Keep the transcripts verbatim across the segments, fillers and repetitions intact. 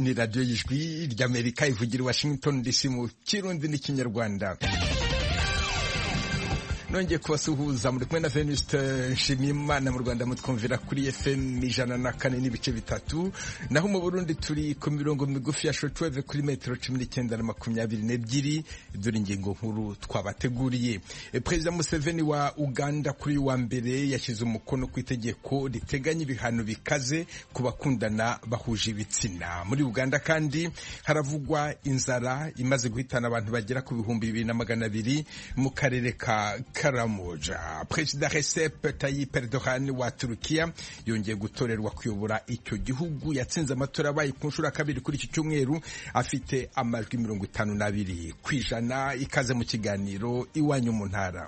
ni radiyo y'ijwi ry'Amerika ivugira i Washington D C mu Kirundi n'ikinyarwanda. Nongeye kubasuhuza muri kumwe na Venuste Nshimiyimana. Mu Rwanda mutwumvira kuri F M ijana na kane n'ibice bitatu, naho mu Burundi turi ku mirongo migufi ya shortwave kuri metero cumi n'icyenda na makumyabiri n'ebyiri. Dore ingingo nkuru twabateguriye. Perezida Museveni wa Uganda kuri wa mbere yashyize umukono ku itegeko riteganya ibihano bikaze ku bakundana bahuje ibitsina. Muri Uganda kandi haravugwa inzara imaze guhitana abantu bagera ku bihumbi bibiri na magana abiri mu karere ka Karamoja. Perezida Recep Tayyip Erdogan wa Turukiya yongeye gutorerwa kuyobora icyo gihugu. Yatsinze amatora abaye ku nshuro ya kabiri kuri iki cyumweru, afite amajwi mirongo itanu n'abiri ku ijana. Ikaze mu kiganiro Iwanyu mu Ntara.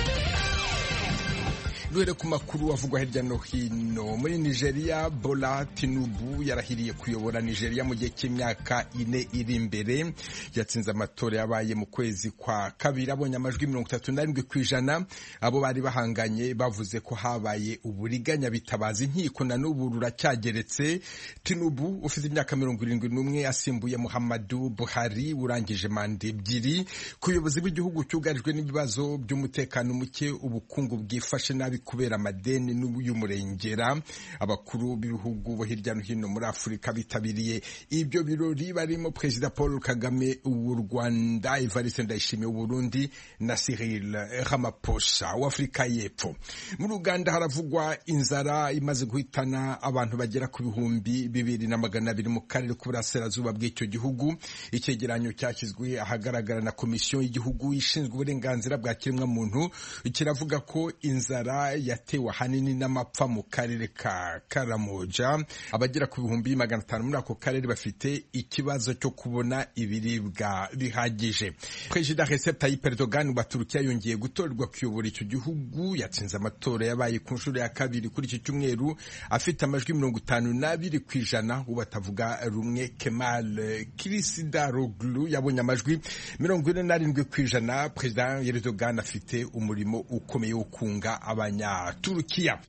Duhere ku makuru avugwa hirya no hino. Muri Nigeria, Bola Tinubu yarahiriye kuyobora Nigeria mu gihe cy'imyaka ine iri imbere. Yatsinze amatora yabaye mu kwezi kwa kabiri, abonye amajwi mirongo itatu n'arindwi ku ijana. Abo bari bahanganye bavuze ko habaye uburiganya bitabaza inkiko, na n'ubu ruracyageretse. Tinubu ufite imyaka mirongo irindwi n'umwe asimbuye Muhammadu Buhari urangije manda ebyiri. Ku buyobozi bw'igihugu cyugarijwe n'ibibazo by'umutekano muke, ubukungu bwifashe nabi kubera amadeni y'umurengera. Abakuru b'ibihugu bo hirya no hino muri Afurika bitabiriye ibyo birori, barimo Perezida Paul Kagame w'u Rwanda, Evariste Ndayishimiye w'u Burundi na Cyril Ramaphosa w'Afurika y'Epfo. Muri Uganda haravugwa inzara imaze guhitana abantu bagera ku bihumbi bibiri na magana abiri mu karere k'uburasirazuba bw'icyo gihugu. Icyegeranyo cyashyizwe ahagaragara na Komisiyo y'Igihugu ishinzwe uburenganzira bwa kiremwamuntu kiravuga ko inzara yatewe ahanini n'amapfa mu karere ka Karamoja. Abagera ku bihumbi magana atanu muri ako karere bafite ikibazo cyo kubona ibiribwa bihagije. Perezida Recep Tayyip Erdogan wa Turukiya yongeye gutorerwa kuyobora icyo gihugu. Yatsinze amatora yabaye ku nshuro ya kabiri kuri iki cyumweru, afite amajwi mirongo itanu n'abiri ku ijana. Ubu batavuga rumwe Kemal Kılıçdaroğlu yabonye amajwi mirongo ine n'arindwi ku ijana. Perezida Erdogan afite umurimo ukomeye wo kunga abanya Turukiya.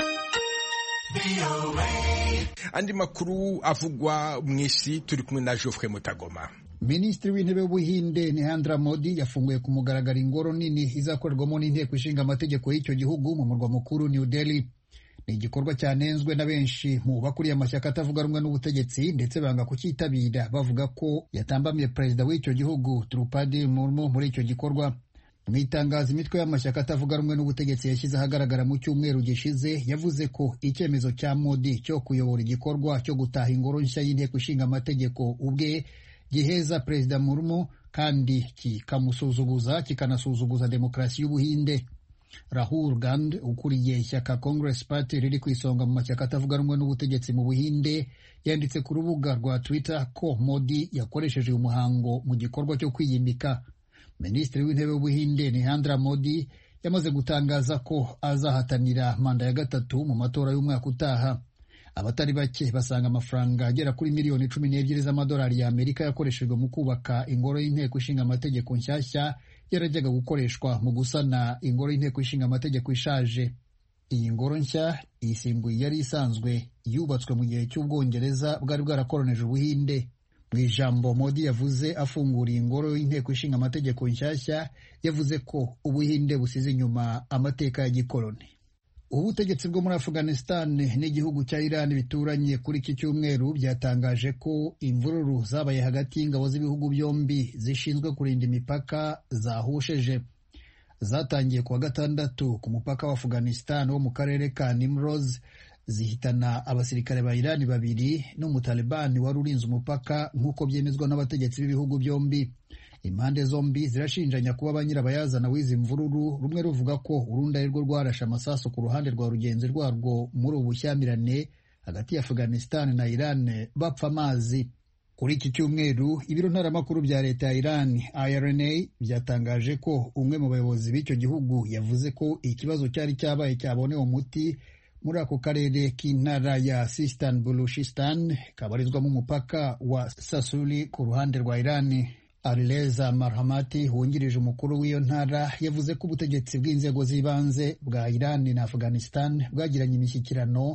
Andi makuru avugwa mw'isi, turi kumwe na Geoffrey Mutagoma. Minisitiri w'intebe w'Ubuhinde Narendra Modi yafunguye ku mugaragaro ingoro nini izakorerwamo n'inteko ishinga amategeko y'icyo gihugu mu murwa mukuru New Delhi. Ni igikorwa cyanenzwe na benshi mu bakuriye amashyaka atavuga rumwe n'ubutegetsi, ndetse banga kucyitabira bavuga ko yatambamiye perezida w'icyo gihugu Draupadi Murmu muri icyo gikorwa. Mu itangazo imitwe y'amashyaka atavuga rumwe n'ubutegetsi yashyize ahagaragara mu cyumweru gishize, yavuze ko icyemezo cya Modi cyo kuyobora igikorwa cyo gutaha ingoro nshya y'inteko ishinga amategeko ubwe giheza perezida Murmu kandi kikamusuzuguza kikanasuzuguza demokarasi y'Ubuhinde. Rahul Gandhi ukuriye ishyaka Congress Party riri ku isonga mu mashyaka atavuga rumwe n'ubutegetsi mu Buhinde yanditse ku rubuga rwa Twitter ko Modi yakoresheje umuhango mu gikorwa cyo kwiyimika. Minisitiri w'intebe w'Ubuhinde Narendra Modi yamaze gutangaza ko azahatanira manda ya gatatu mu matora y'umwaka utaha. Abatari bake basanga amafaranga agera kuri miliyoni cumi n'ebyiri z'amadolari ya Amerika yakoreshejwe mu kubaka ingoro y'inteko ishinga amategeko nshyashya yarajyaga gukoreshwa mu gusana ingoro y'inteko ishinga amategeko ishaje. Iyi ngoro nshya isimbuye yari isanzwe yubatswe mu gihe cy'Ubwongereza bwari bwarakoronije Ubuhinde. Mu ijambo Modi yavuze afungura ingoro y'inteko ishinga amategeko nshyashya, yavuze ko Ubuhinde busize inyuma amateka ya gikoloni. Ubutegetsi bwo muri Afghanistan n'igihugu cya Iran bituranye kuri iki cyumweru byatangaje ko imvururu zabaye hagati y'ingabo z'ibihugu byombi zishinzwe kurinda imipaka zahusheje. Zatangiye kuwa gatandatu ku mupaka wa Afghanistan wo mu karere ka Nimroz, zihitana abasirikare ba Irani babiri n'umutalibani wari urinze umupaka nk'uko byemezwa n'abategetsi b'ibihugu byombi. Impande zombi zirashinjanya kuba abanyirabayazana w'izi mvururu, rumwe ruvuga ko urundi ari rwo rwarashe amasasu ku ruhande rwa rugenzi rwarwo muri ubu bushyamirane hagati ya Afghanistan na Iran bapfa amazi. Kuri iki cyumweru ibiro ntaramakuru bya leta ya Iran I R N A byatangaje ko umwe mu bayobozi b'icyo gihugu yavuze ko ikibazo cyari cyabaye cyabonewe umuti muri ako karere k'intara ya Sistan Baluchistan kabarizwamo umupaka wa Sasuli ku ruhande rwa Iran. Alireza Marhamati wungirije umukuru w'iyo ntara yavuze ko ubutegetsi bw'inzego z'ibanze bwa Iran na Afghanistan bwagiranye imishyikirano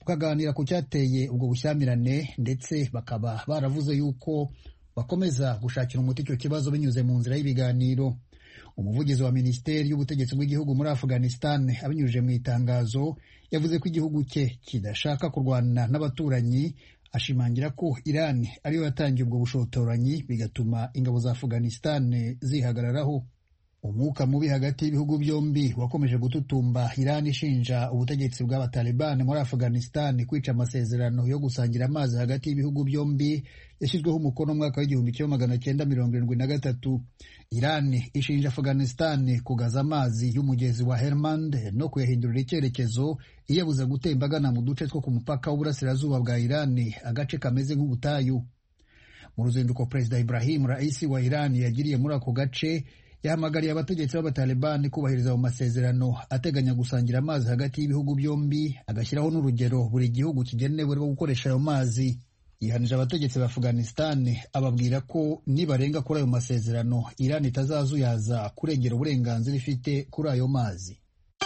bukaganira ku cyateye ubwo bushyamirane, ndetse bakaba baravuze yuko bakomeza gushakira umuti icyo kibazo binyuze mu nzira y'ibiganiro. Umuvugizi wa Minisiteri y'Ubutegetsi bw'igihugu muri Afghanistan abinyujije mu itangazo yavuze ko igihugu cye kidashaka kurwana n'abaturanyi, ashimangira ko Iran ariyo yatangiye ubwo bushotoranyi bigatuma ingabo za Afghanistan zihagararaho. Umwuka mubi hagati y'ibihugu byombi wakomeje gututumba, Iran ishinja ubutegetsi bw'Abataliban muri Afghanistan kwica amasezerano yo gusangira amazi hagati y'ibihugu byombi yashyizweho umukono mu mwaka w'igihumbi kimwe magana cyenda mirongo irindwi na gatatu. Iran ishinja Afghanistan kugaza amazi y'umugezi wa Helmand no kuyahindurira icyerekezo iyabuza gutemba agana mu duce two ku mupaka w'uburasirazuba bwa Iran, agace kameze nk'ubutayu. Mu ruzinduko Perezida Ibrahim Raisi wa Iran yagiriye muri ako gace, yahamagariye abategetsi b'Abataliban kubahiriza mu masezerano ateganya gusangira amazi hagati y'ibihugu byombi, agashyiraho n'urugero buri gihugu kigenewe rwo gukoresha ayo mazi. Yihanije abategetsi ba Afghanistan ababwira ko nibarenga kuri ayo masezerano Iran itazazuyaza kurengera uburenganzira ifite kuri ayo mazi.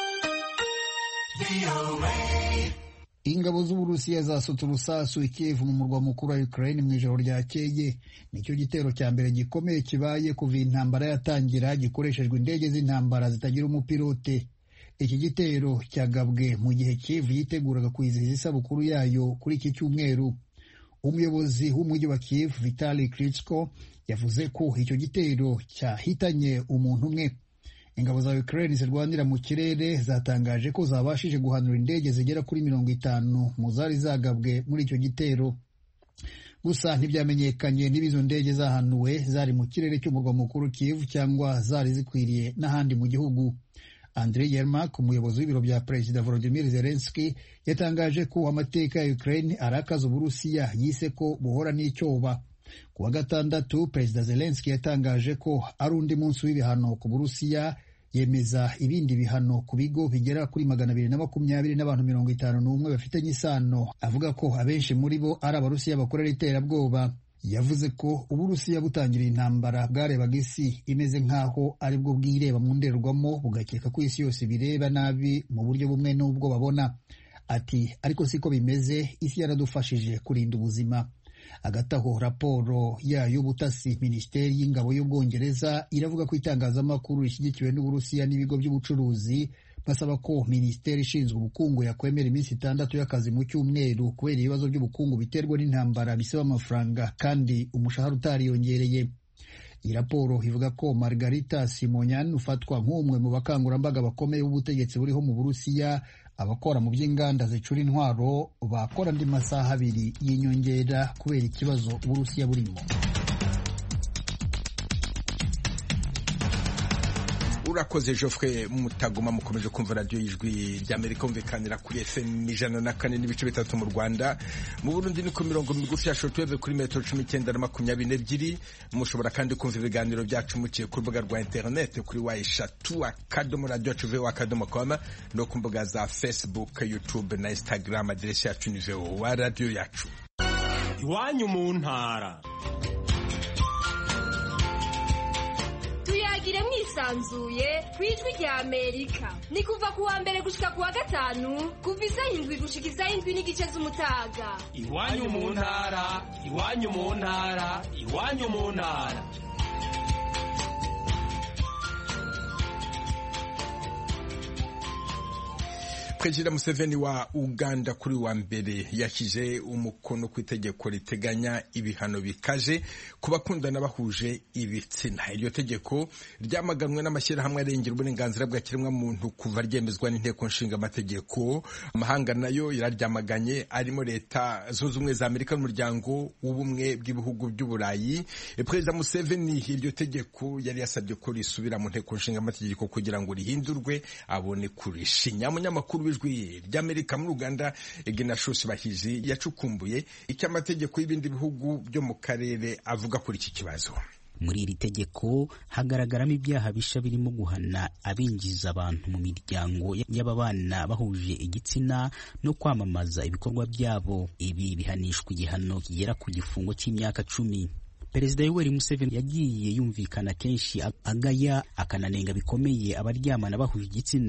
Ingabo z'Uburusiya zasutse urusasu i Kiev mu murwa mukuru wa Ukraine mu ijoro ryakeye. Nicyo gitero cya mbere gikomeye kibaye kuva intambara yatangira gikoreshejwe indege z'intambara zitagira umupilote. Iki gitero cyagabwe mu gihe Kiev yiteguraga kwizihiza isabukuru yayo kuri iki cyumweru. Umuyobozi w'umujyi wa Kiev Vitali Klitschko yavuze ko icyo gitero cyahitanye umuntu umwe. Ingabo za Ukraine zirwanira mu kirere zatangaje ko zabashije guhanura indege zigera kuri mirongo itanu mu zari zagabwe muri icyo gitero. Gusa ntibyamenyekanye niba izo ndege zahanuwe zari mu kirere cy'umurwa mukuru Kiev cyangwa zari zikwiriye n'ahandi mu gihugu. Andriy Yermak, umuyobozi w'ibiro bya Perezida Volodymyr Zelensky, yatangaje ko amateka ya Ukraine arakaza Uburusiya, yise ko buhora n'icyoba. Ku wa gatandatu Perezida Zelensky yatangaje ko ari undi munsi w'ibihano ku Burusiya, yemeza ibindi bihano ku bigo bigera kuri magana abiri na makumyabiri n'abantu mirongo itanu n'umwe bafitanye isano, avuga ko abenshi muri bo ari Abarusiya bakorera iterabwoba. Yavuze ko Uburusiya butangira intambara bwarebaga isi imeze nk'aho ari bwo bwireba mu ndorerwamo, bugakeka ko isi yose bireba nabi mu buryo bumwe n'ubwo babona. Ati ariko siko bimeze, isi yaradufashije kurinda ubuzima. Hagati aho raporo yayo y'ubutasi Minisiteri y'Ingabo y'Ubwongereza iravuga ko itangazamakuru rishyigikiwe n'Uburusiya n'ibigo by'ubucuruzi basaba ko Minisiteri ishinzwe ubukungu yakwemera iminsi itandatu y'akazi mu cyumweru kubera ibibazo by'ubukungu biterwa n'intambara bisaba amafaranga kandi umushahara utariyongereye. Iyi raporo ivuga ko Margarita Simonyan ufatwa nk'umwe mu bakangurambaga bakomeye b'ubutegetsi buriho mu Burusiya, abakora mu by'inganda zicura intwaro bakora andi masaha abiri y'inyongera kubera ikibazo Uburusiya burimo. Urakoze Geoffrey Mutagoma. Mukomeje kumva radio y'Ijwi ry'Amerika umvikanira kuri F M ijana na kane n'ibice bitatu mu Rwanda. Mu Burundi ni ku mirongo migufi ya shortwave kuri metero cumi n'icyenda na makumyabiri n'ebyiri. Mushobora kandi kumva ibiganiro byacu muciye ku rubuga rwa internet kuri wa eshatu akadomo radio yacu voa akadomo com no ku mbuga za Facebook, YouTube na Instagram. Aderesi yacu ni voa radio yacu. Iwanyu mu ntara. Tuyagire mwisanzuye kwijwi rya Amerika. Ni kuva ku wa mbere gushika ku wa gatanu kuva isaha indwi gushika isaha indwi n'igice z'umutaga. Iwanyu mu ntara, iwanyu mu ntara, iwanyu mu ntara. Perezida Museveni wa Uganda kuri wa mbere yashyize umukono ku itegeko riteganya ibihano bikaje ku bakundana bahuje ibitsina. Iryo tegeko ryamaganwe n'amashyirahamwe arengera uburenganzira bwa kiremwamuntu kuva ryemezwa n'inteko nshinga amategeko. Amahanga nayo yararyamaganye arimo Leta Zunze Ubumwe za Amerika n'umuryango w'ubumwe bw'ibihugu by'Uburayi. Perezida Museveni iryo tegeko yari yasabye ko risubira mu nteko nshinga amategeko kugira ngo rihindurwe abone kurishinya. Munyamakuru w'Ijwi ry'Amerika muri Uganda Ignatius Bahizi yacukumbuye icyo amategeko y'ibindi bihugu byo mu karere avuga kuri iki kibazo. Muri iri tegeko hagaragaramo ibyaha bisha birimo guhana abinjiza abantu mu miryango y'ababana bahuje igitsina no kwamamaza ibikorwa byabo. Ibi bihanishwa igihano kigera ku gifungo cy'imyaka cumi. Perezida Yoweri Museveni yagiye yumvikana kenshi agaya akananenga bikomeye abaryamana bahuje igitsina.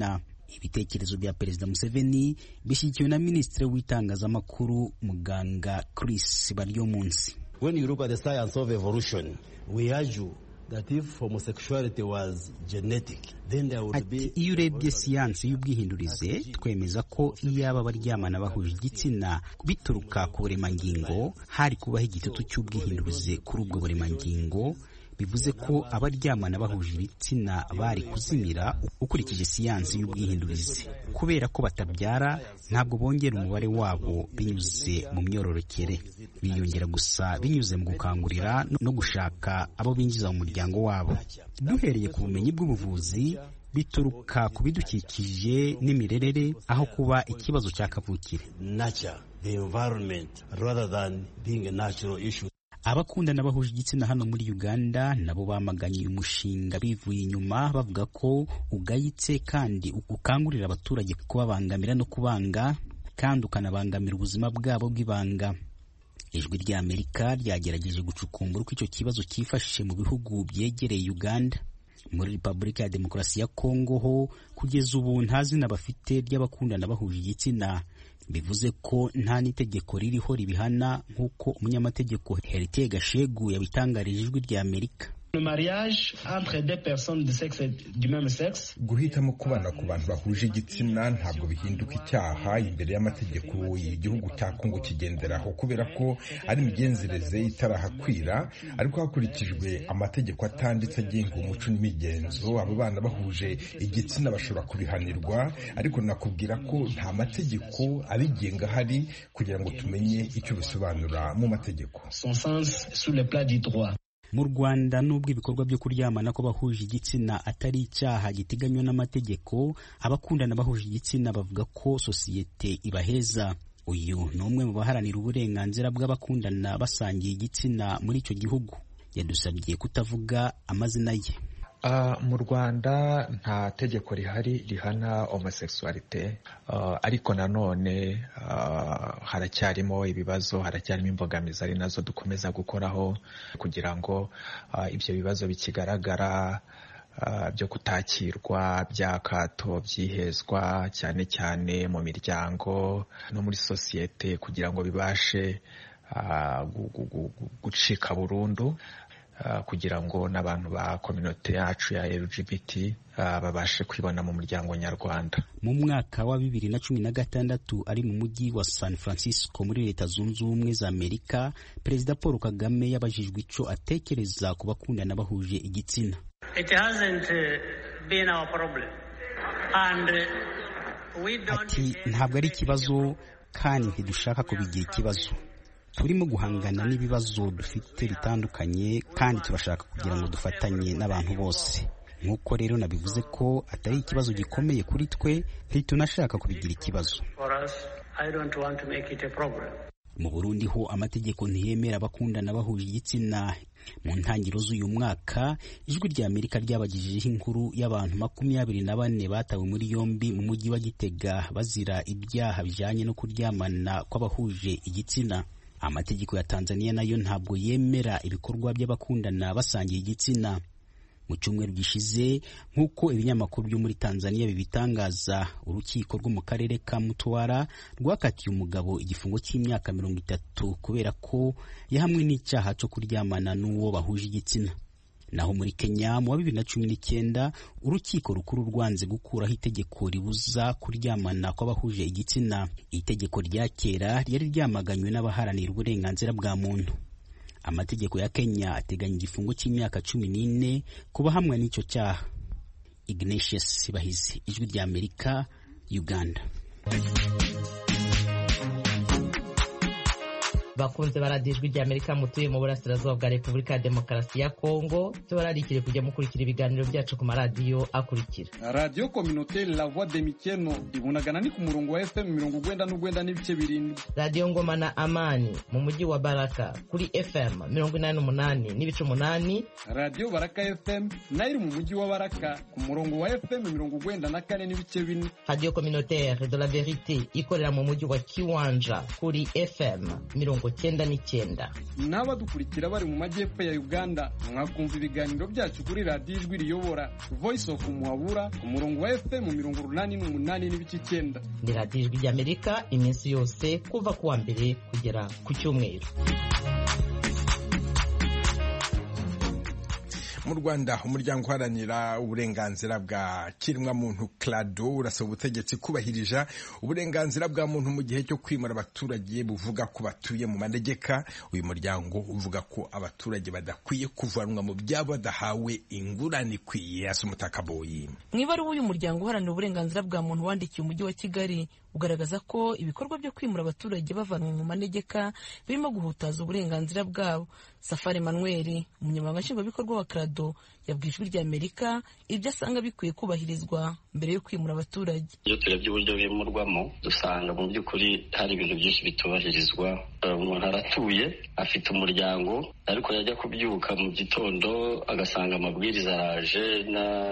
ibitekerezo bya Perezida Museveni bishyigikiwe na Minisitiri w'itangazamakuru Muganga Chris Baryomunsi. When you look at the science of evolution, we argue that if homosexuality was genetic, then there would be... Ati iyo urebye siyansi y'ubwihindurize twemeza ko iyo aba baryamana bahuje igitsina bituruka ku buremangingo hari kubaho igitutu cy'ubwihindurize kuri ubwo buremangingo, bivuze ko abaryamana bahuje ibitsina bari kuzimira ukurikije siyansi y'ubwihindurize. Kubera ko batabyara ntabwo bongera umubare wabo binyuze mu myororokere, biyongera gusa binyuze mu gukangurira no gushaka abo binjiza mu muryango wabo. Duhereye ku bumenyi bw'ubuvuzi, bituruka ku bidukikije n'imirerere aho kuba ikibazo cya kavukire. Nature, the environment, rather than being a natural issue. Abakundana bahuje igitsina hano muri Uganda nabo bamaganye umushinga bivuye inyuma bavuga ko ugayitse kandi ukangurira abaturage kubabangamira no kubanga kandi ukanabangamira ubuzima bwabo bw'ibanga. Ijwi rya Amerika ryagerageje gucukumbura uko icyo kibazo cyifashe mu bihugu byegereye Uganda. Muri Repubulika ya Demokarasi ya Kongo ho kugeza ubu nta zina bafite ry'abakundana bahuje igitsina, bivuze ko nta n'itegeko ririho ribihana nk'uko umunyamategeko Heritier Gashegu yabitangarije ijwi rya Amerika. Le mariage entre deux personnes de sexe du même sexe, guhitamo kubana ku bantu bahuje igitsina ntabwo bihinduka icyaha imbere y'amategeko y'igihugu cya Kongo kigenderaho, kubera ko ari imigenzereze itarahakwira, ariko hakurikijwe amategeko atanditse agenga umuco n'imigenzo. Abo bana bahuje igitsina bashobora kubihanirwa, ariko nakubwira ko nta mategeko abigenga hari kugira ngo tumenye icyo bisobanura mu mategeko. Son sens sur le plan du droit. Mu Rwanda nubwo ibikorwa byo kuryamana ko bahuje igitsina atari icyaha giteganywa n'amategeko, abakundana bahuje igitsina bavuga ko sosiyete ibaheza. Uyu ni umwe mu baharanira uburenganzira bw'abakundana basangiye igitsina muri icyo gihugu. Yadusabye kutavuga amazina ye. Uh, mu Rwanda nta tegeko rihari rihana homosexualite, uh, ariko nanone uh, haracyarimo ibibazo, haracyarimo imbogamizi ari nazo dukomeza gukoraho kugira ngo uh, ibyo bibazo bikigaragara uh, byo kutakirwa, byakato, byihezwa cyane cyane mu miryango no muri sosiyete kugira ngo bibashe uh, gucika burundu. Uh, kugira ngo n'abantu ba community yacu ya L G B T uh, babashe kwibona mu muryango nyarwanda. Mu mwaka wa bibiri na cumi na gatandatu ari mu mujyi wa San Francisco muri Leta Zunze Ubumwe za Amerika, Perezida Paul Kagame yabajijwe ico atekereza ku bakundana bahuje igitsina. It hasn't been our problem and we don't. Ati ntabwo ari ikibazo kandi ntidushaka kubigira ikibazo. Turimo guhangana n'ibibazo dufite bitandukanye kandi turashaka kugira ngo dufatanye n'abantu bose. Nk'uko rero nabivuze ko atari ikibazo gikomeye kuri twe, ntitunashaka kubigira ikibazo. Mu Burundi ho amategeko ntiyemera abakundana bahuje igitsina. Mu ntangiriro z'uyu mwaka, ijwi rya Amerika ryabagijeho inkuru y'abantu makumyabiri na bane batawe muri yombi mu mujyi wa Gitega bazira ibyaha bijanye no kuryamana kw'abahuje igitsina. Amategeko ya Tanzania nayo ntabwo yemera ibikorwa by'abakundana basangiye igitsina. Mu cyumweru gishize, nk'uko ibinyamakuru byo muri Tanzania bibitangaza, urukiko rwo mu karere ka Mutwara rwakatiye umugabo igifungo cy'imyaka mirongo itatu kubera ko yahamwe n'icyaha cyo kuryamana n'uwo bahuje igitsina. Naho muri Kenya mu wa bibiri na cumi n'icyenda, urukiko rukuru rwanze gukuraho itegeko ribuza kuryamana kw'abahuje igitsina. Itegeko rya kera ryari ryamaganywe n'abaharanira uburenganzira bwa muntu. Amategeko ya Kenya ateganya igifungo cy'imyaka cumi n'ine kuba hamwe n'icyo cyaha. Ignatius Bahizi, ijwi rya Amerika, Uganda. Bakunze baradijwe rya Amerika mutuye mu burasirazuba bwa Repubulika ya Demokarasi ya Kongo, tubararikire kujya mukurikira ibiganiro byacu ku maradiyo akurikira. Radio Communautaire La Voix de Mikeno ibunagana ni ku murongo wa F M mirongo ugwenda n'ugwenda n'ibice birindwi. Radio Ngoma na Amani mu mujyi wa Baraka kuri F M mirongo inani n'umunani n'ibice umunani. Radio Baraka F M nayo mu mujyi wa Baraka ku murongo wa F M mirongo ugwenda na kane n'ibice bine. Radio Communautaire de la Vérité ikorera mu mujyi wa Kiwanja kuri F M mirongo mirongo cyenda n'icyenda. n'abadukurikira bari mu majyepfo ya Uganda mwakumva ibiganiro byacu kuri radiyo ijwi riyobora Voice of Muhabura ku murongo wa F M mirongo urunani n'umunani n'ibice icyenda. Ni radiyo ijwi ry'Amerika iminsi yose kuva ku wa mbere kugera ku cyumweru. Mu Rwanda umuryango uharanira uburenganzira bwa kiremwamuntu CLADO urasaba ubutegetsi kubahirija uburenganzira bwa muntu mu gihe cyo kwimura abaturage buvuga ko batuye mu manegeka. Uyu muryango uvuga ko abaturage badakwiye kuvanwa mu byabo badahawe ingurane ikwiye. Asumutakaboyi mu ibaruwa uyu muryango uharanira uburenganzira bwa muntu wandikiye umujyi wa Kigali ugaragaza ko ibikorwa byo kwimura abaturage bavanwa mu manegeka birimo guhutaza uburenganzira bwabo. Safari Emmanuel umunyamabanga nshingwabikorwa wa CLADO yabwiye ijwi ry'Amerika ibyo asanga bikwiye kubahirizwa mbere yo kwimura abaturage. Iyo turebye uburyo bimurwamo dusanga mu by'ukuri hari ibintu byinshi bitubahirizwa. Umuntu aratuye afite umuryango ariko yajya kubyuka mu gitondo agasanga amabwiriza araje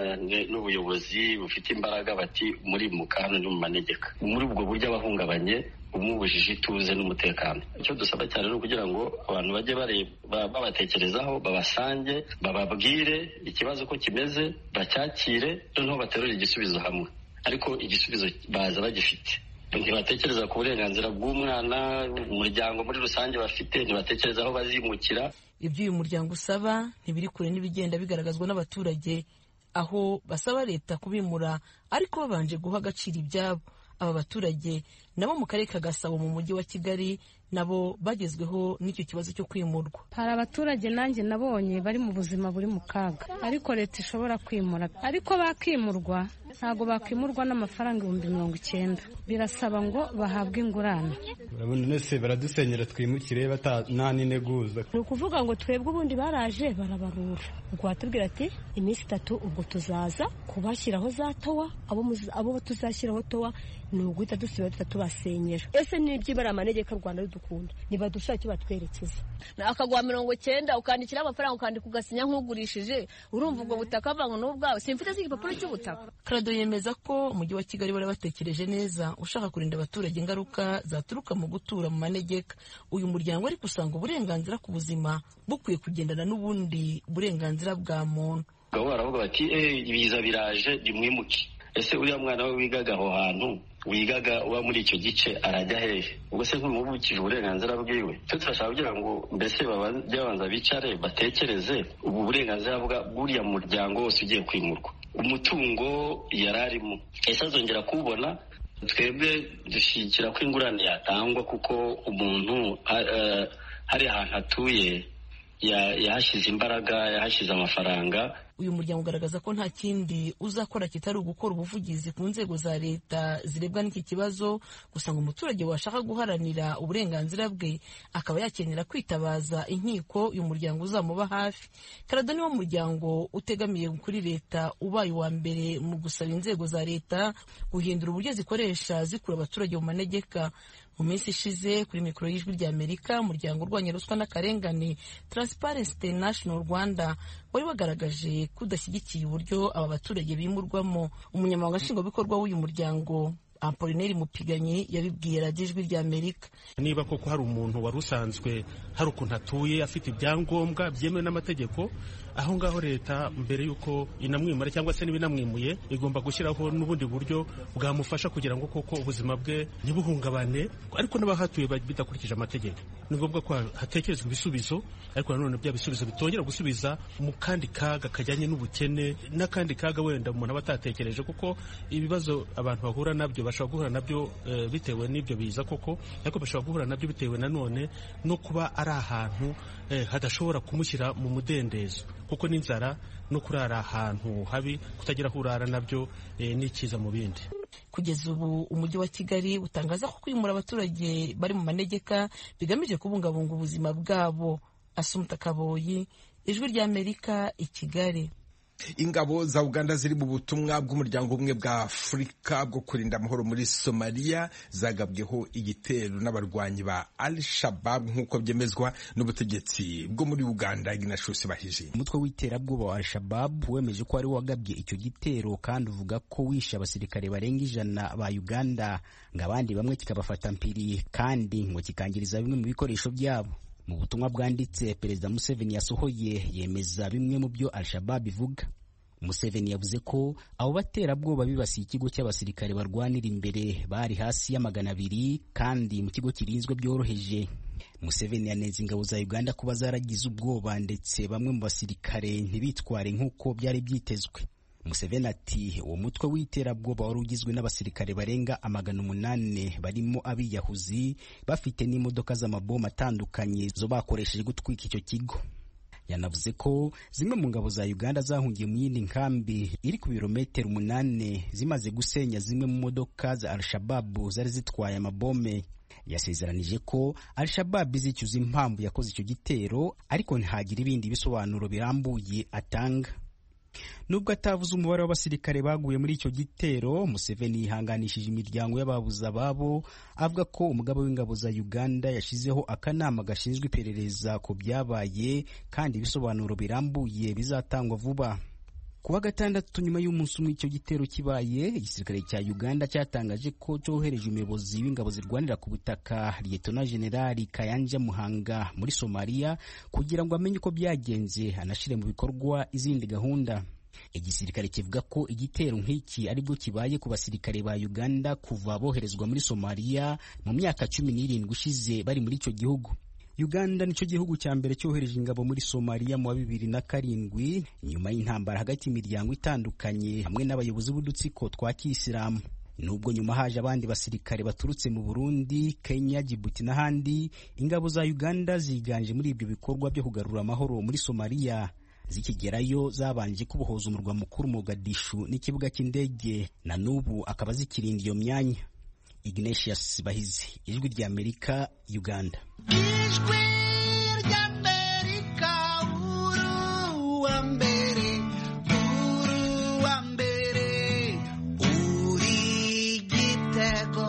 n'ubuyobozi bufite imbaraga bati muri mu kano ni mu manegeka. Muri ubwo buryo abahungabanye umubujije ituze n'umutekano. Icyo dusaba cyane ni ukugira ngo abantu bajye babatekerezaho babasange bababwire ikibazo ko kimeze bacyakire noneho baterure igisubizo hamwe, ariko igisubizo baza bagifite. Ntibatekereza ku burenganzira bw'umwana, umuryango muri rusange bafite, ntibatekereza aho bazimukira. Ibyo uyu muryango usaba ntibiri kure n'ibigenda bigaragazwa n'abaturage aho basaba leta kubimura ariko babanje guha agaciro ibyabo. Aba baturage nabo mu karere ka Gasabo mu mujyi wa Kigali nabo bagezweho n'icyo kibazo cyo kwimurwa. Hari abaturage nanjye nabonye bari mu buzima buri mu kaga ariko leta ishobora kwimura, ariko bakimurwa ntabwo bakimurwa n'amafaranga ibihumbi mirongo icyenda. Birasaba ngo bahabwe ingurane. Urabona nese baradusenyera twimukire nta n'integuza. Ni ukuvuga ngo twebwe ubundi baraje barabarura ubwo batubwira ati iminsi itatu ubwo tuzaza kubashyiraho za towa, abo tuzashyiraho towa ni uguhita dusubira tubasenyera. Ese n'ibyibara amanegeka Rwanda dukunda nibadushake batwerekeza akaguha mirongo cyenda ukandikira amafaranga ukandika ugasinya nk'ugurishije, urumva ubwo butaka bwangu n'ubwawe simfite igipapuro cy'ubutaka. CLADO yemeza ko umujyi wa Kigali bari batekereje neza ushaka kurinda abaturage ingaruka zaturuka mu gutura mu manegeka. Uyu muryango ariko usanga uburenganzira ku buzima bukwiye kugendana n'ubundi burenganzira bwa muntu. Gabo baravuga bati eh ibiza biraje nimwimuke. Ese uriya mwana we wigaga aho hantu wigaga uba muri icyo gice arajya hehe? Ubwo se ntumubukije uburenganzira bwiwe? Cyo turashaka kugira ngo mbese babanza bicare batekereze ubu burenganzira bw'uriya muryango wose ugiye kwimurwa. Umutungo yararimo ese azongera kuwubona? Twebwe dushyigikira ko ingurane yatangwa kuko umuntu hari ahantu atuye yahashyize imbaraga yahashyize amafaranga. Uyu muryango ugaragaza ko nta kindi uzakora kitari ugukora ubuvugizi ku nzego za leta zirebwa n'iki kibazo, gusa ngo umuturage washaka guharanira uburenganzira bwe akaba yakenera kwitabaza inkiko uyu muryango uzamuba hafi. CLADO niwo muryango utegamiye kuri leta ubaye uwa mbere mu gusaba inzego za leta guhindura uburyo zikoresha zikura abaturage mu manegeka. Mu minsi ishize kuri mikoro y'ijwi ry'Amerika umuryango urwanya ruswa n'akarengane Transparency International Rwanda wari wagaragaje kudashyigikiye uburyo aba baturage bimurwamo. Umunyamabanga nshingwabikorwa w'uyu muryango Apollinaire Mupiganyi yabibwiye radiyo ijwi ry'Amerika. Niba koko hari umuntu wari usanzwe hari ukuntu atuye afite ibyangombwa byemewe n'amategeko, aho ngaho leta mbere y'uko inamwimura cyangwa se n'ibinamwimuye igomba gushyiraho n'ubundi buryo bwamufasha kugira ngo koko ubuzima bwe ntibuhungabane, ariko n'abahatuye bidakurikije amategeko. Ni ngombwa ko hatekerezwa ibisubizo, ariko nanone bya bisubizo bitongera gusubiza mu kandi kaga kajyanye n'ubukene n'akandi kaga wenda umuntu aba atatekereje, kuko ibibazo abantu bahura nabyo bashobora guhura nabyo e, bitewe n'ibyo biza koko, ariko bashobora guhura nabyo bitewe nanone no kuba ari ahantu e, hadashobora kumushyira mu mudendezo, kuko n'inzara no kurara ahantu habi kutagira aho urara nabyo e, n'ikiza mu bindi. Kugeza ubu umujyi wa Kigali utangaza ko kwimura abaturage bari mu manegeka bigamije kubungabunga ubuzima bwabo. Asumta Kaboyi, Ijwi ry'Amerika, i Kigali. ingabo za Uganda ziri mu butumwa bw'umuryango umwe bwa Afurika bwo kurinda amahoro muri Somalia zagabweho igitero n'abarwanyi ba Al-Shabaab nk'uko byemezwa n'ubutegetsi bwo muri Uganda. Ignatius Bahije, umutwe w'iterabwoba wa Al-Shabaab wemeje ko ari wagabye icyo gitero kandi uvuga ko wishe abasirikare barenga ijana ba Uganda, ngo abandi bamwe kikabafata mpiri kandi ngo kikangiriza bimwe mu bikoresho byabo. Mu butumwa bwanditse Perezida Museveni yasohoye yemeza bimwe mu byo Al-Shabaab ivuga. Museveni yavuze ko abo baterabwoba bibasiye ikigo cy'abasirikare barwanira imbere bari hasi ya magana abiri kandi mu kigo kirinzwe byoroheje. Museveni yanenze ingabo za Uganda kuba zaragize ubwoba ndetse bamwe mu basirikare ntibitware nk'uko byari byitezwe. Museveni ati uwo mutwe w'iterabwoba wari ugizwe n'abasirikare barenga amagana umunani barimo abiyahuzi bafite n'imodoka z'amabomu atandukanye zo bakoresheje gutwika icyo kigo. Yanavuze ko zimwe mu ngabo za Uganda zahungiye mu yindi nkambi iri ku birometero umunani zimaze gusenya zimwe mu modoka za Al-Shabaab zari zitwaye amabome. Yasezeranije ko Al-Shabaab izicuza impamvu yakoze icyo gitero ariko ntihagira ibindi bisobanuro birambuye atanga. Nubwo atavuze umubare w'abasirikare baguye muri icyo gitero, Museveni yihanganishije imiryango y'ababuze ababo, avuga ko umugaba w'ingabo za Uganda yashizeho akanama gashinzwe iperereza ku byabaye kandi ibisobanuro birambuye bizatangwa vuba. Kuwa gatandatu nyuma y'umunsi umwe icyo gitero kibaye, igisirikare cya Uganda cyatangaje ko cyohereje umuyobozi w'ingabo zirwanira ku butaka Lieutenant General Kayanja Muhanga muri Somalia kugira ngo amenye uko byagenze anashire mu bikorwa izindi gahunda. Igisirikare kivuga ko igitero nk'iki aribwo kibaye ku basirikare ba Uganda kuva boherezwa muri Somalia mu myaka cumi n'irindwi ushize bari muri icyo gihugu. Uganda nicyo gihugu cya mbere cyohereje ingabo muri Somalia mu wa bibiri na karindwi nyuma y'intambara hagati y'imiryango itandukanye hamwe n'abayobozi b'udutsiko twa Kisilamu. Nubwo nyuma haje abandi basirikare baturutse mu Burundi, Kenya, Djibouti n'ahandi, ingabo za Uganda ziganje muri ibyo bikorwa byo kugarura amahoro muri Somalia. Zikigerayo zabanje kubohoza umurwa mukuru Mogadishu n'ikibuga cy'indege, na n'ubu akaba zikirinda iyo myanya. Ignatius Bahizi, Ijwi rya Amerika, Uganda. Ijwi rya Amerika, uru wa mbere, uru wa mbere, uri gitego.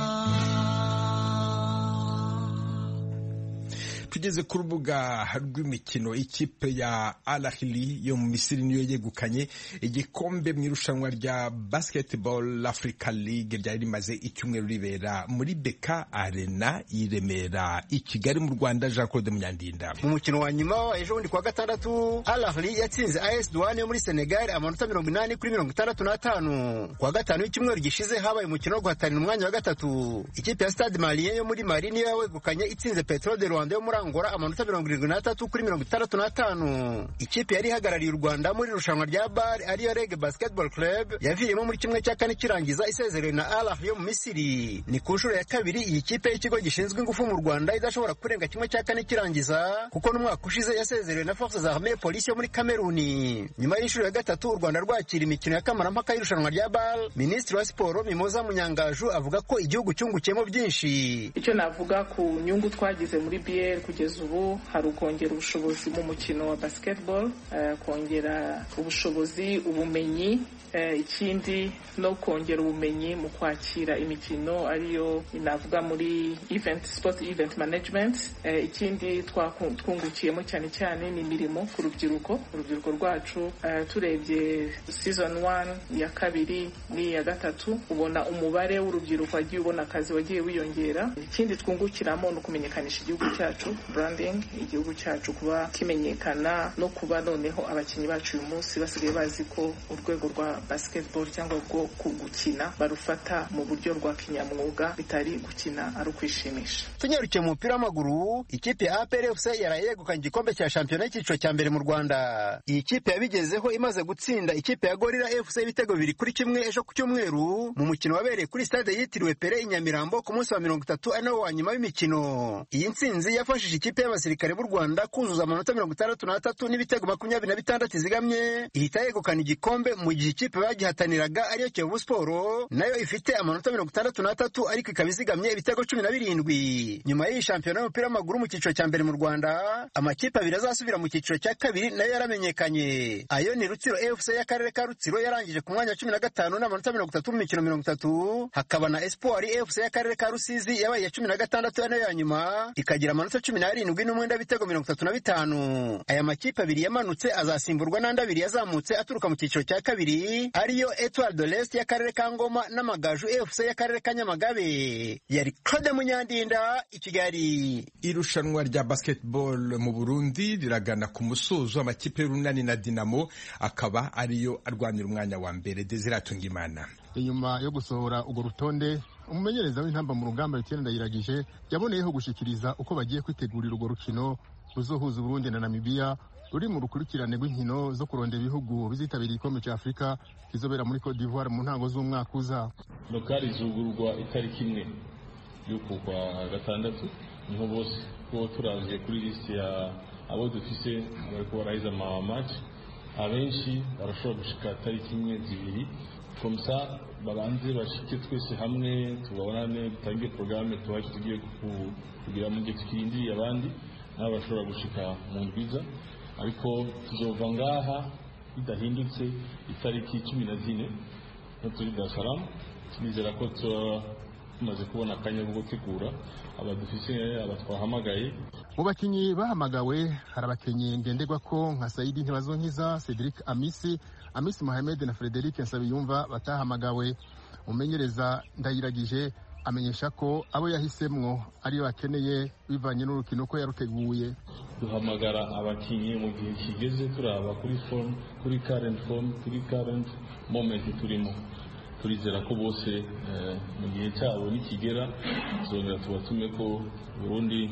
Tugeze ku rubuga rw'imikino, ikipe ya Al Ahly yo mu Misiri niyo yegukanye igikombe mu irushanwa rya Basketball Africa League ryari rimaze icyumweru ribera muri Beka Arena i Remera i Kigali mu Rwanda. Jean Claude Munyandinda. Mu mukino wa nyuma ejo bundi kuwa gatandatu, Al Ahly yatsinze A S Douane yo muri Senegal amanota mirongo inani kuri mirongo itandatu n'atanu. Kuwa gatanu w'icyumweru gishize habaye umukino wo guhatanira umwanya wa gatatu. Ikipe ya Stade Malien yo muri Mali niyo yawegukanye itsinze Petro de Rwanda yo muri Angola amanota mirongo irindwi n'atatu kuri mirongo itandatu n'atanu. Ikipe yari ihagarariye u Rwanda muri irushanwa rya B A R ariyo Reg Basketball Club yaviyemo muri kimwe cya kane kirangiza isezerewe na Al Ahly yo mu Misiri. Ni ku nshuro ya kabiri iyi kipe y'ikigo gishinzwe ingufu mu Rwanda idashobora kurenga kimwe cya kane kirangiza, kuko n'umwaka ushize yasezerewe na Forces Armées Police yo muri Kameruni. Nyuma y'inshuro ya gatatu u Rwanda rwakira imikino ya kamarampaka y'irushanwa rya B A R, Minisitiri wa Siporo Mimoza Munyangaju avuga ko igihugu cyungukiyemo byinshi. Icyo navuga ku nyungu twagize muri B A R kugeza ubu hari ukongera ubushobozi mu mukino wa basketball, uh, kongera ubushobozi, ubumenyi, uh, ikindi no kongera ubumenyi mu kwakira imikino ariyo navuga muri event sport event management. Uh, ikindi twungukiyemo cyane cyane ni imirimo ku rubyiruko urubyiruko rwacu. Uh, turebye season one ya kabiri ni ya gatatu, ubona umubare w'urubyiruko wagiye ubona akazi wagiye wiyongera. Ikindi twungukiramo no kumenyekanisha igihugu cyacu, branding igihugu cyacu, kuba kimenyekana no kuba noneho abakinnyi bacu uyu munsi basigaye bazi ko urwego rwa basketball cyangwa rwo gukina barufata mu buryo rwa kinyamwuga, bitari gukina ari ukwishimisha. Tunyarukiye mu mupira w'amaguru, ikipe ya A P R F C yaraye yegukanye igikombe cya shampiyona y'icyiciro cya mbere mu Rwanda. Iyi kipe yabigezeho imaze gutsinda ikipe ya Gorilla F C ibitego bibiri kuri kimwe ejo ku cyumweru mu mukino wabereye kuri stade yitiriwe Pere i Nyamirambo ku munsi wa mirongo itatu ari nawo wa nyuma w'imikino. Iyi ntsinzi yafashije ikipe y'abasirikare b'u Rwanda kuzuza amanota mirongo itandatu n'atatu n'ibitego makumyabiri na bitandatu izigamye ihita yegukana igikombe, mu gihe ikipe bagihataniraga ariyo Kiyovu Sport nayo ifite amanota mirongo itandatu n'atatu ariko ikaba izigamye ibitego cumi na birindwi. Nyuma y'iyi shampiyona y'umupira w'amaguru mu cyiciro cya mbere mu Rwanda, amakipe abiri azasubira mu cyiciro cya kabiri nayo yaramenyekanye. Ayo ni Rutsiro F C y'akarere ka Rutsiro yarangije ku mwanya wa cumi na gatanu n'amanota mirongo itatu mu mikino mirongo itatu, hakaba na Espoir F C y'akarere ka Rusizi yabaye iya cumi na gatandatu nayo ya nyuma ikagira amanota cumi n'arindwi n'umwenda w'ibitego mirongo itatu na bitanu. Aya makipe abiri yamanutse azasimburwa n'andi abiri yazamutse aturuka mu cyiciro cya kabiri ariyo Etoile de l'Est y'akarere ka Ngoma n'Amagaju F C y'akarere ka Nyamagabe. Yari Claude Munyandinda i Kigali. Irushanwa rya basketball mu Burundi riragana ku musozo, amakipe y'Urunani na Dinamo akaba ariyo arwanira umwanya wa mbere. Desire Atungimana. Inyuma yo gusohora urwo rutonde, umumenyereza w'intamba mu rugamba Etienne Ndayiragije yaboneyeho gushikiriza uko bagiye kwitegurira urwo rukino ruzohuza Burundi na Namibia ruri mu rukurikirane rw'inkino zo kurondera ibihugu bizitabira igikombe cya Afurika kizobera muri Cote d'Ivoire mu ntango z'umwaka uza. Lokali zugurwa itariki imwe y'uku kwa gatandatu, niho bose ko turaje kuri liste ya abo dufise bariko barahiza ama match, abenshi barashobora gushika tariki imwe zibiri komsa babanze bashike twese hamwe tubabonane, dutangiye programme tuhaje tugiye kugira mu gihe kirindiriye abandi nabo bashobora gushika mu ndwiza, ariko tuzova ngaha bidahindutse itariki cumi na zine no turi Dar es Salaam. Tunizera ko tumaze kubona akanya ko gutegura abadufise abatwahamagaye. Mu bakinyi bahamagawe hari abakinyi ngenderwa ko nka Saidi Ntibazonkiza, Cedric Amisi, Amisi Mohamed na Frederic Nsabiyumva batahamagawe. Umenyereza Ndayiragije amenyesha ko abo yahisemwo ariyo akeneye bivanye n'urukino ko yaruteguye. Duhamagara abakinyi mu gihe kigeze, turaba kuri form, kuri current form, kuri current moment turimo. Turizera ko bose mu gihe cyabo nikigera tuzongera tubatume ko Burundi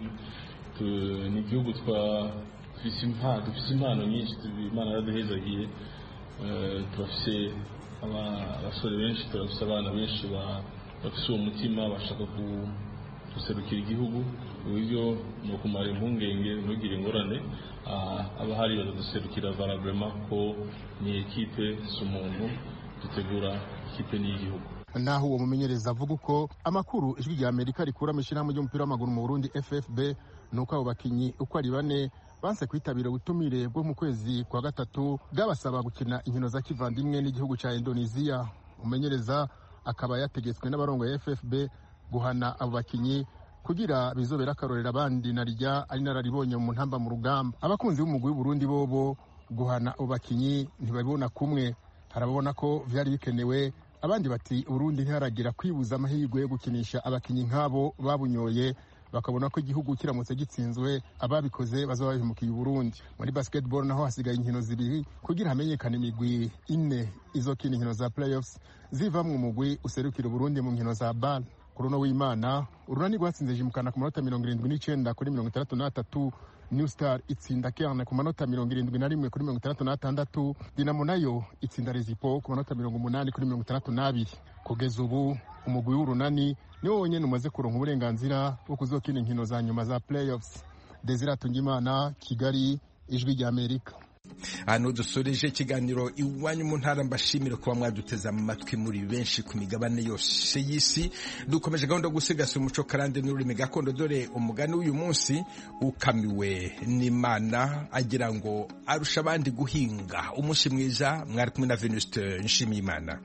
ni igihugu twafise impano dufise impano nyinshi Imana yaraduhezagiye. Turafise abasore benshi, turafise abana benshi bafise uwo mutima bashaka guserukira igihugu, uburyo ni ukumara impungenge ntugire ingorane. Abahari baraduserukira varablement ko ni ekipe s'umuntu, dutegura ikipe n'igihugu. Naho uwo mumenyereza avuga uko amakuru ijwi rya Amerika rikura mu ishyirahamwe ry'umupira w'amaguru mu Burundi F F B nuko abo bakinyi uko ari bane banse kwitabira ubutumire bwo mu kwezi kwa gatatu bwabasaba gukina inkino za kivandimwe n'igihugu cya Indonesia. Umumenyereza akaba yategetswe n'abarongo ya F F B guhana abo bakinyi kugira bizobera akarorera abandi narijya ari nararibonye mu ntamba mu rugamba. Abakunzi b'umugwi w'Uburundi bobo guhana abo bakinyi ntibabibona kumwe, harabona ko vyari bikenewe. Abandi bati Burundi ntiharagira kwibuza amahirwe yo gukinisha abakinyi nk'abo babunyoye, bakabona ko igihugu kiramutse gitsinzwe ababikoze bazaba bimukiye Burundi. Muri basketball naho hasigaye inkino zibiri kugira hamenyekane imigwi ine izokina inkino za playoffs zivamwe umugwi userukira Burundi mu nkino za B A L. Kuruno w'Imana Urunani rwatsinze Jimukana ku manota mirongo irindwi n'icenda kuri mirongo itandatu n'atatu. New Star itsinda Kerne ku manota mirongo irindwi na rimwe kuri mirongo itandatu n'atandatu. Dinamo nayo itsinda Rezipo ku manota mirongo umunani kuri mirongo itandatu n'abiri. Kugeza ubu umugwi w'Urunani niwo wonyene umaze kuronka uburenganzira bwo kuzokina inkino za nyuma za playoffs. Desire Atungimana, Kigali, Ijwi rya Amerika. Hano dusoreje ikiganiro iwanyu mu ntara, mbashimire kuba mwaduteze amatwi muri benshi ku migabane yose y'isi. Dukomeje gahunda yo gusigasira umuco karande n'ururimi gakondo, dore umugani w'uyu munsi ukamiwe n'Imana agira ngo arusha abandi guhinga. Umunsi mwiza, mwari kumwe na Venuste Nshimiyimana.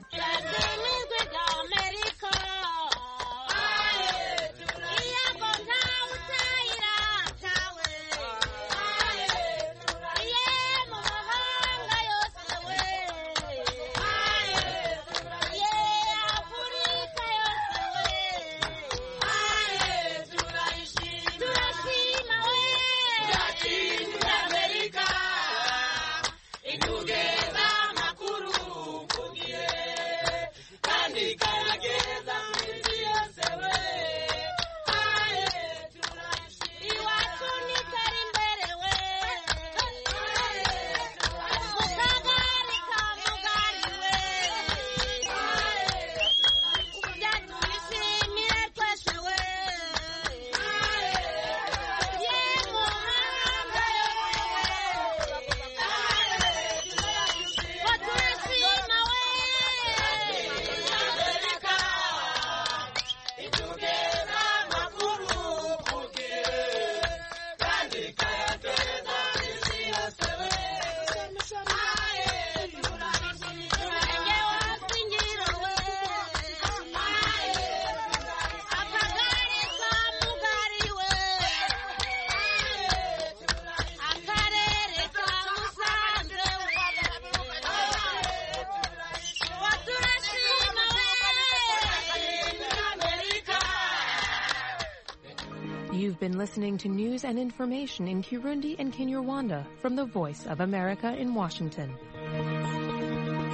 You've been listening to news and information in Kirundi and Kinyarwanda from the Voice of America in Washington.